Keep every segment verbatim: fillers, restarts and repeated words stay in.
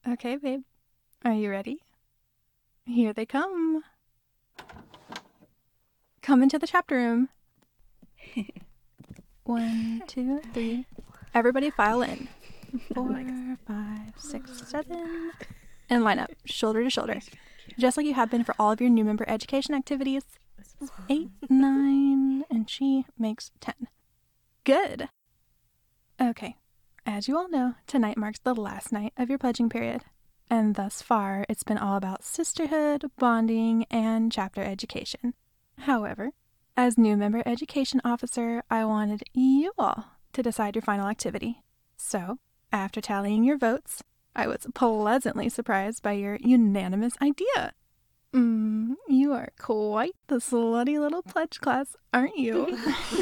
Okay, babe. Are you ready? Here they come. Come into the chapter room. One, two, three. Everybody file in. Four, five, six, seven. And line up, shoulder to shoulder. Just like you have been for all of your new member education activities. Eight, nine, and she makes ten. Good. Okay. As you all know, tonight marks the last night of your pledging period. And thus far, it's been all about sisterhood, bonding, and chapter education. However, as new member education officer, I wanted you all to decide your final activity. So, after tallying your votes, I was pleasantly surprised by your unanimous idea. Mm, you are quite the slutty little pledge class, aren't you?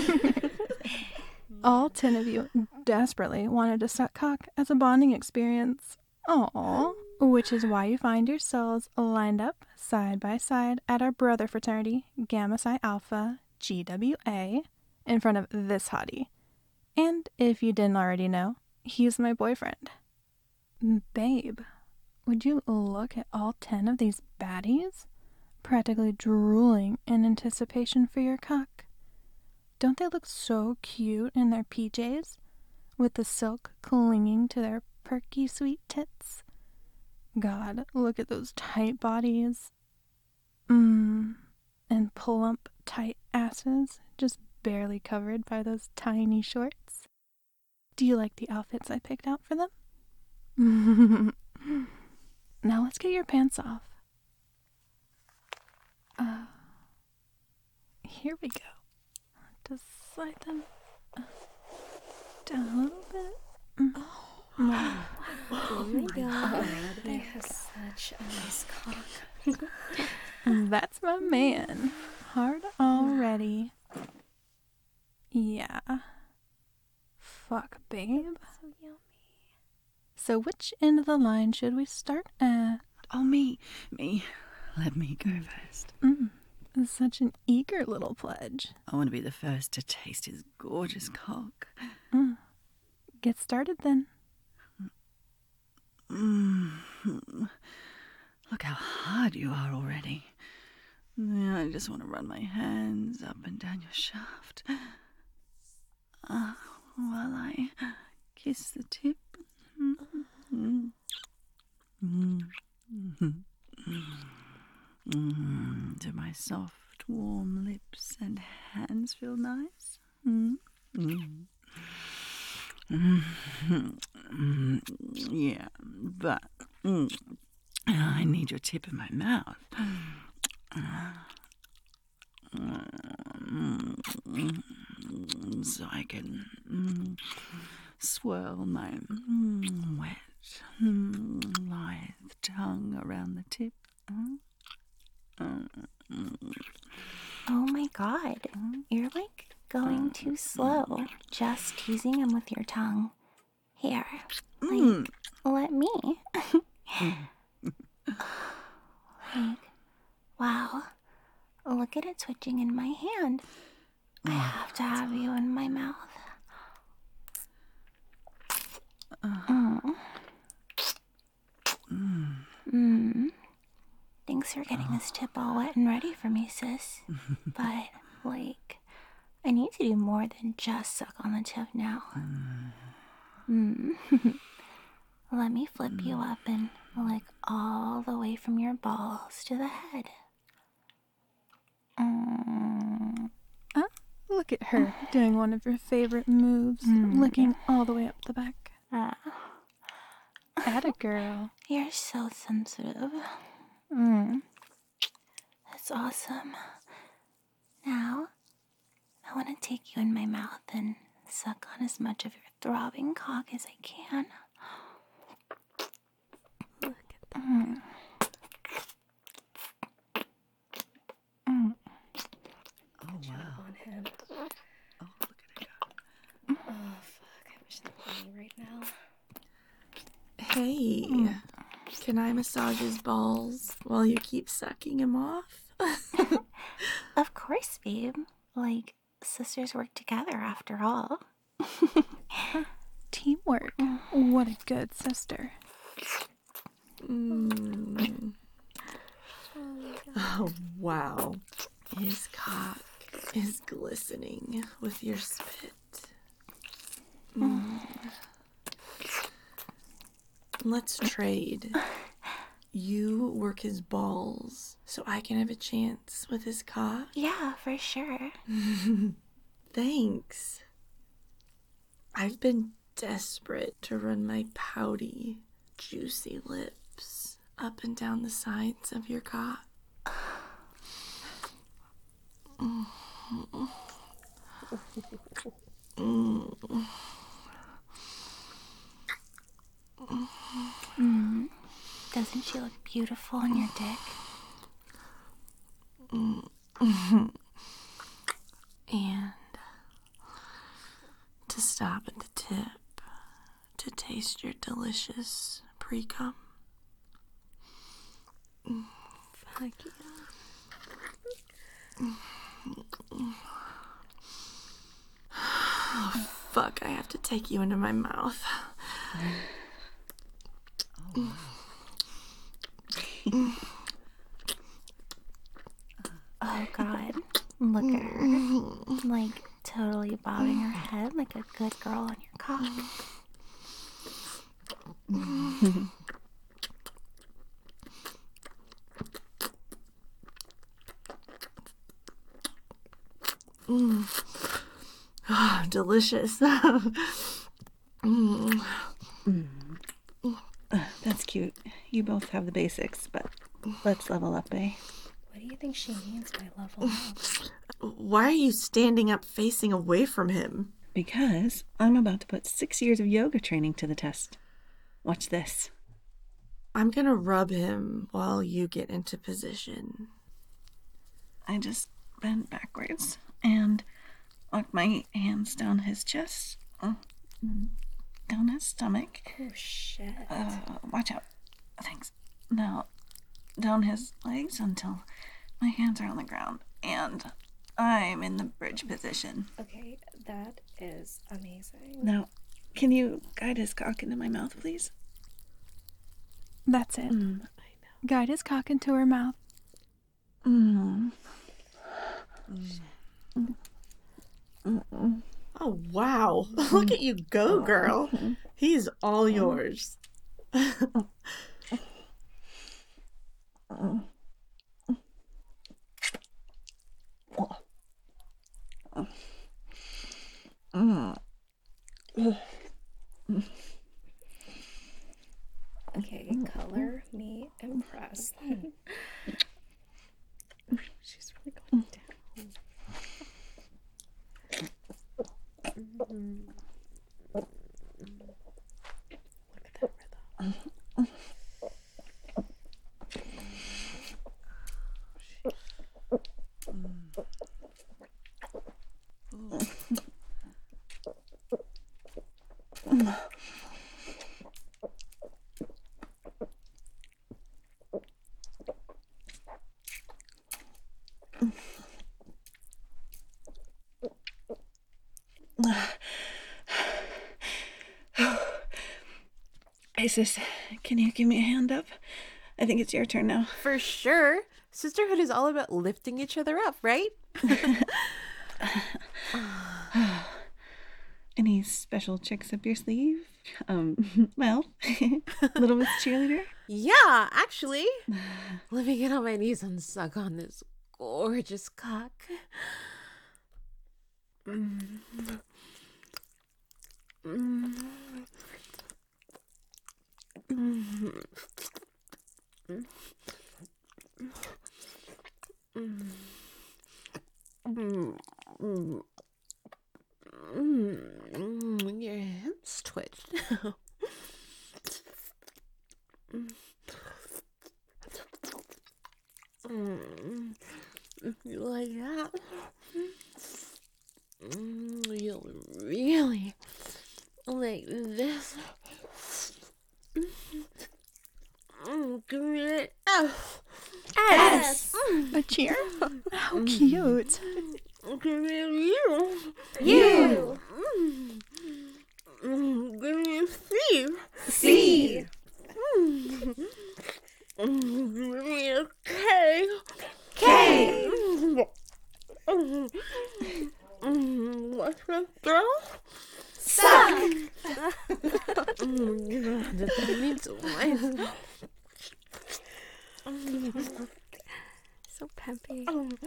All ten of you desperately wanted to suck cock as a bonding experience. Aww. Which is why you find yourselves lined up side by side at our brother fraternity, Gamma Psi Alpha, G W A, in front of this hottie. And if you didn't already know, he's my boyfriend. Babe, would you look at all ten of these baddies? Practically drooling in anticipation for your cock. Don't they look so cute in their P Js, with the silk clinging to their perky sweet tits? God, look at those tight bodies. Mmm. And plump, tight asses, just barely covered by those tiny shorts. Do you like the outfits I picked out for them? Now let's get your pants off. Uh, here we go. Just slide them uh, down a little bit. Mm. Oh. Wow. Oh my god. They have such a nice cock. That's my man. Hard already. Yeah. Fuck, babe. So yummy. So which end of the line should we start at? Oh, me. Me. Let me go first. Mm. Such an eager little pledge. I want to be the first to taste his gorgeous cock. Mm. Get started then. Mm. Look how hard you are already. I just want to run my hands up and down your shaft uh, while I kiss the tip. Mm. Mm. Mm. Mm. Do my soft, warm lips and hands feel nice? Mm. Mm. Mm. Mm. Yeah, but mm. I need your tip in my mouth. Mm. So I can mm, swirl my mm, wet, mm, lithe tongue around the tip. Mm. Oh my god. You're like going too slow. Just teasing him with your tongue. Here. Like, Mm. let me. Like, wow. Look at it twitching in my hand. I have to have you in my mouth. Mm. Mm. Thanks for getting this tip all wet and ready for me, sis. But, like, I need to do more than just suck on the tip now. Mm. Let me flip you up and lick all the way from your balls to the head. Mm. Uh, look at her doing one of your favorite moves, Mm. licking all the way up the back. Uh, Atta girl. You're so sensitive. Mm. That's awesome. Now, I want to take you in my mouth and suck on as much of your throbbing cock as I can. Look at that. Mm. Mm. Oh, wow. On him. Oh, look at it go. Oh, fuck. I wish they were me right now. Hey, can I massage his balls while you keep sucking him off? Of course, babe. Like, sisters work together after all. Teamwork. What a good sister. Mm. Oh, wow. His cock is glistening with your spit. Mm. Let's trade. You work his balls so I can have a chance with his cock. Yeah, for sure. Thanks. I've been desperate to run my pouty, juicy lips up and down the sides of your cock. Mm. Mm. Mm. Doesn't she look beautiful on your dick? Mm. And to stop at the tip to taste your delicious pre-cum. Fuck yeah. Oh, fuck, I have to take you into my mouth. Oh. Oh, God. Look at her. Like, totally bobbing her head like a good girl on your cock. Mm. Oh, delicious. mm. Mm. Uh, that's cute. You both have the basics, but let's level up, eh? What do you think she means by level up? Why are you standing up facing away from him? Because I'm about to put six years of yoga training to the test. Watch this. I'm gonna rub him while you get into position. I just bent backwards and walked my hands down his chest, uh, down his stomach. Oh, shit. Uh, watch out. Thanks. Now, down his legs until my hands are on the ground, and I'm in the bridge position. Okay, that is amazing. Now, can you guide his cock into my mouth, please? That's it. Mm. Guide his cock into her mouth. Mm. Mm. Mm. Oh, wow. Look at you go, girl. He's all yours. Okay, color me impressed. She's really going down. Mm-hmm. Look at that rhythm. Isis, can you give me a hand up? I think it's your turn now. For sure. Sisterhood is all about lifting each other up, right? Any special tricks up your sleeve? Um, well, Little Miss Cheerleader? Yeah, actually. Let me get on my knees and suck on this gorgeous cock. Mm. Mm. Mm. Mm. Mm. Mm. Mm. Mm. Your hips twitch. Mm. Mm. You like that? Mm. You'll really like this. Mm. Give me it. F. S. A cheer? How cute. Give me you. You. Mm. Mm. Give me a C. C. Mm. You don't have to tell me twice. So peppy.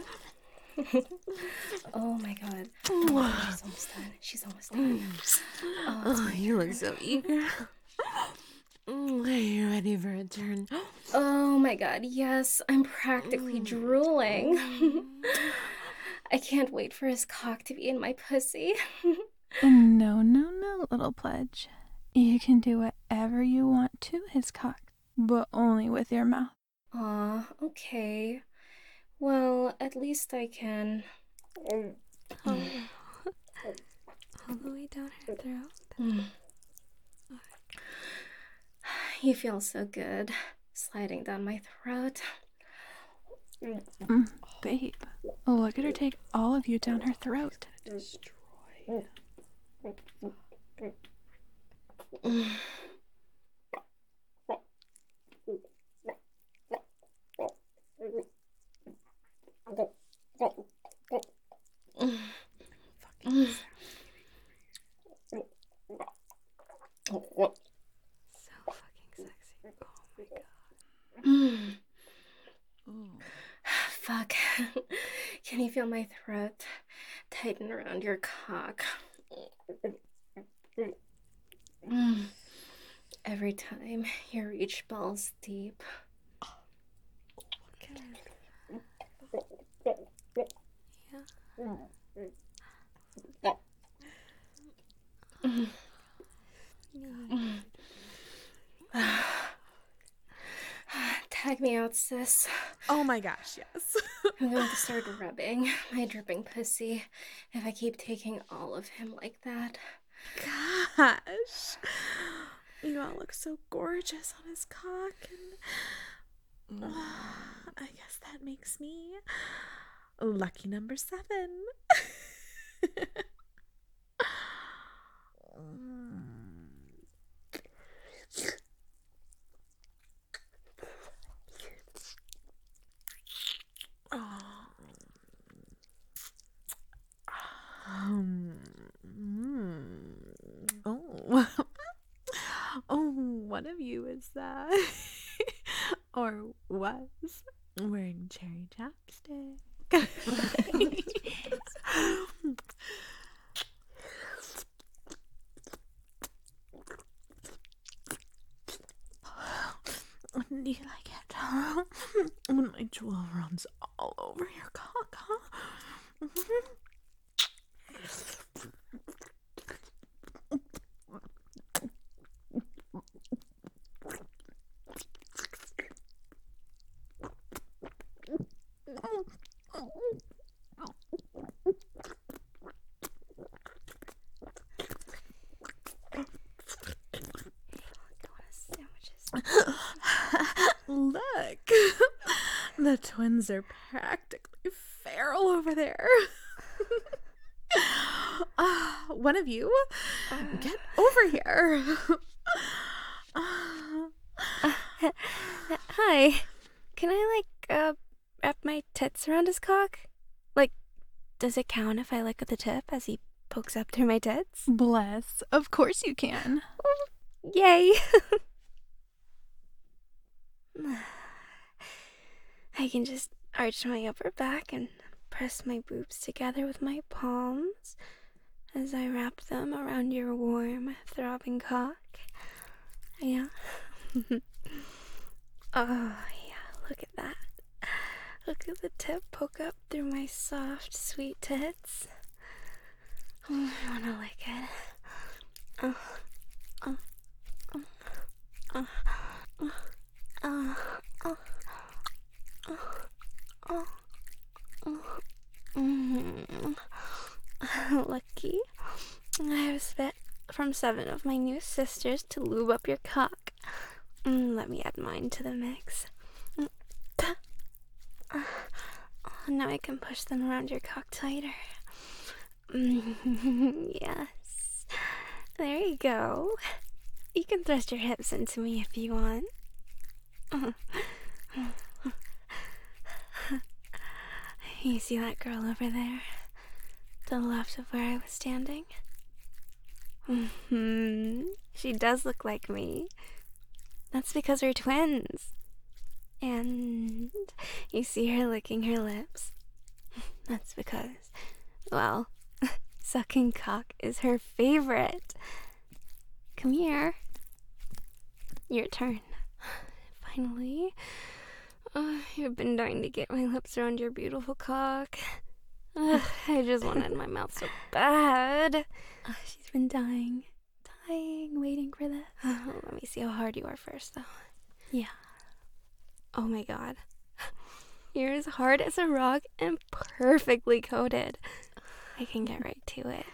Oh my god. Oh, she's almost done. She's almost done. Oh, Oh, you look so eager. Mm, Are you ready for a turn? oh my god, yes. I'm practically drooling. I can't wait for his cock to be in my pussy. No, no, no, little pledge. You can do whatever you want to his cock, but only with your mouth. Aw, okay. Well, at least I can. All the way down her throat. Mm. You feel so good sliding down my throat. Mm, babe, look at her take all of you down her throat. So fucking sexy. Oh my god. Mm. Ooh. Fuck. Can you feel my throat tighten around your cock? Mm. Every time you reach balls deep. Tag me out, sis. Oh my gosh, yes. I'm going to start rubbing my dripping pussy if I keep taking all of him like that. Gosh. You all look so gorgeous on his cock. And I guess that makes me lucky number seven. Um, mm, oh, oh, one of you is that, or was wearing cherry chapstick. Do you like it? Huh? When my jewel runs all over your cock, huh? Look, the twins are practically feral over there. uh, one of you, get over here. Uh, hi. Can I, like, uh, wrap my tits around his cock? Like, does it count if I lick at the tip as he pokes up through my tits? Bless. Of course you can. Yay! I can just arch my upper back and press my boobs together with my palms as I wrap them around your warm, throbbing cock. Yeah. Oh, yeah, look at that. Look at the tip poke up through my soft, sweet tits. Oh, I want to lick it. Oh, oh, oh, oh, oh, oh, oh, oh, oh, oh. Mm. Lucky. I have spit from seven of my new sisters to lube up your cock. Mm, let me add mine to the mix. Mm. Oh, now I can push them around your cock tighter. Mm, yes. There you go. You can thrust your hips into me if you want. You see that girl over there? To the left of where I was standing? Hmm, she does look like me. That's because we're twins. And you see her licking her lips. That's because, well, sucking cock is her favorite. Come here. Your turn. Finally. Uh, I've been dying to get my lips around your beautiful cock. Ugh, I just wanted my mouth so bad. Uh, she's been dying, dying, waiting for this. Uh, let me see how hard you are first, though. Yeah. Oh my god. You're as hard as a rock and perfectly coated. I can get right to it.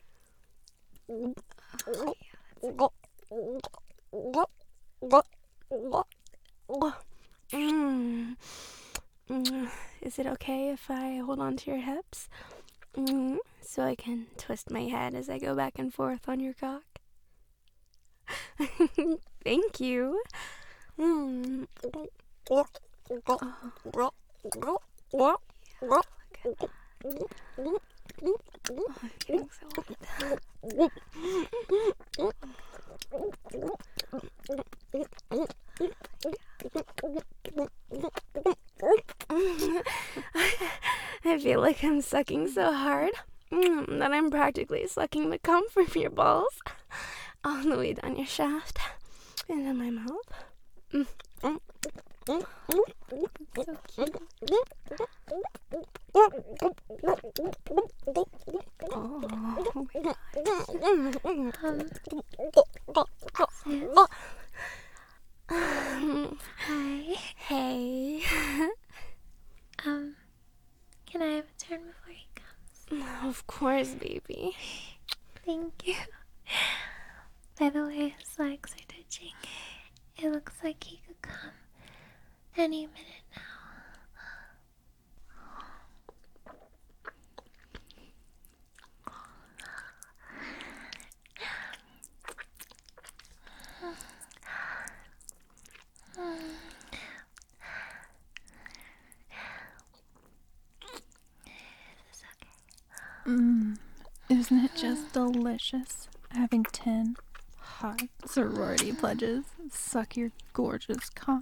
Mm. Mm. Is it okay if I hold on to your hips? Mm. So I can twist my head as I go back and forth on your cock? Thank you. Mm. Oh. Oh, yeah, look at that. Oh, I'm getting so wet. I feel like I'm sucking so hard mm, that I'm practically sucking the cum from your balls all the way down your shaft into my mouth. Mm. Mm. Mm. So cute. Oh, Um, hi. Hey. Um, can I have a turn before he comes? Of course, baby. Thank you. By the way, his legs are touching. It looks like he could come any minute now. Mmm, isn't it just delicious having ten hot sorority pledges suck your gorgeous cock?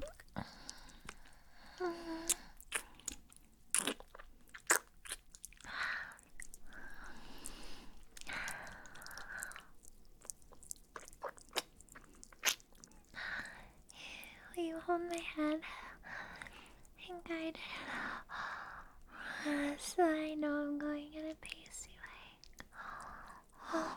Will you hold my head and guide it uh, so I know I'm going at a pace you like?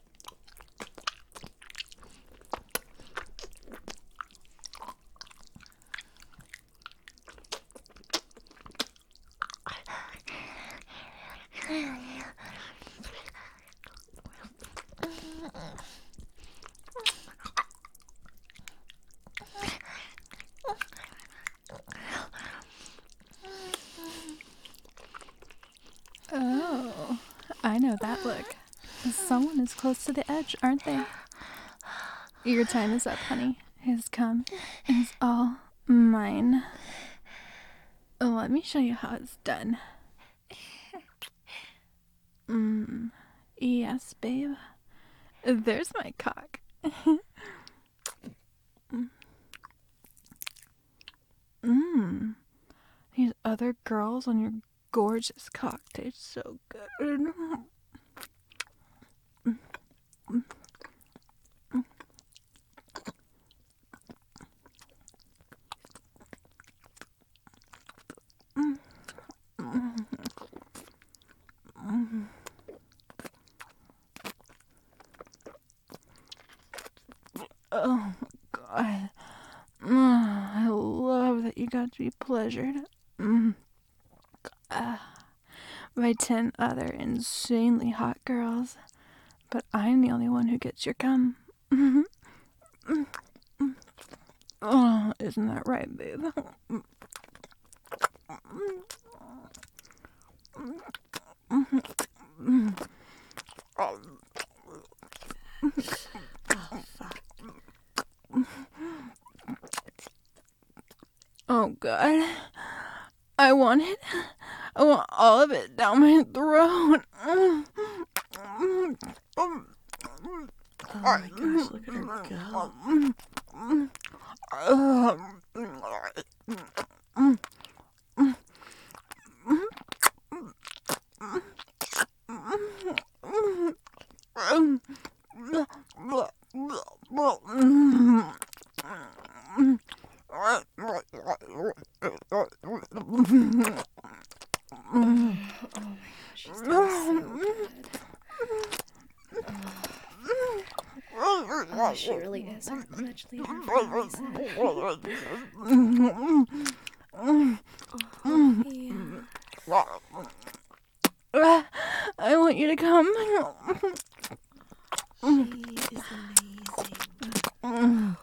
Oh, I know that look. Someone is close to the edge, aren't they? Your time is up, honey. His cum is all mine. Let me show you how it's done. Mmm, yes, babe. There's my cock. Mmm, these other girls on your gorgeous cock taste so good. Oh, God. Mm, I love that you got to be pleasured mm. uh, by ten other insanely hot girls. But I'm the only one who gets your cum. Oh, isn't that right, babe? Oh, God. I want it. I want all of it down my throat. my gosh, look at her go. She's doing so good. Oh, she really is our much leader for a reason. Uh, I want you to come. She is amazing.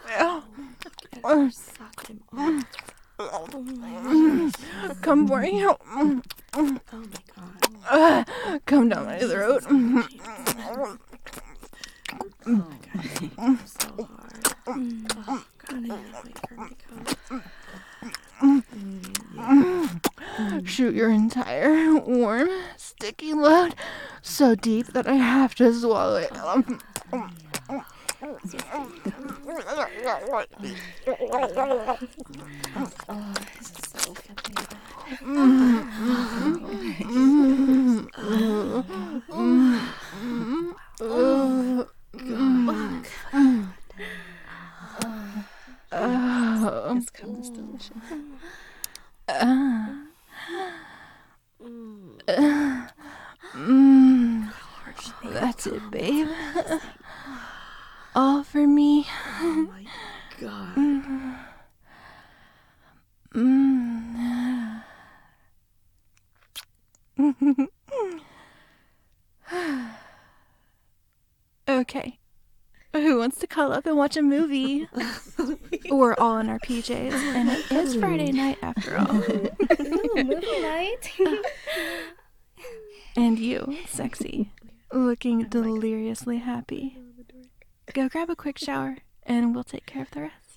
Suck him off. Oh my gosh. Come for me. Oh my god. Uh, come down my throat. Oh my god. I'm so hard. Oh god, I can't wait for her to come. Shoot your entire warm, sticky load so deep that I have to swallow it. Um, Oh, this is so flipping This cum is delicious. Mm, that's it, babe. All for me. Oh my god. Mm. Okay. Who wants to cuddle up and watch a movie? We're all in our P Js, and it is Friday night after all. Ooh, movie night. And you, sexy, looking deliriously happy. Go grab a quick shower, and we'll take care of the rest.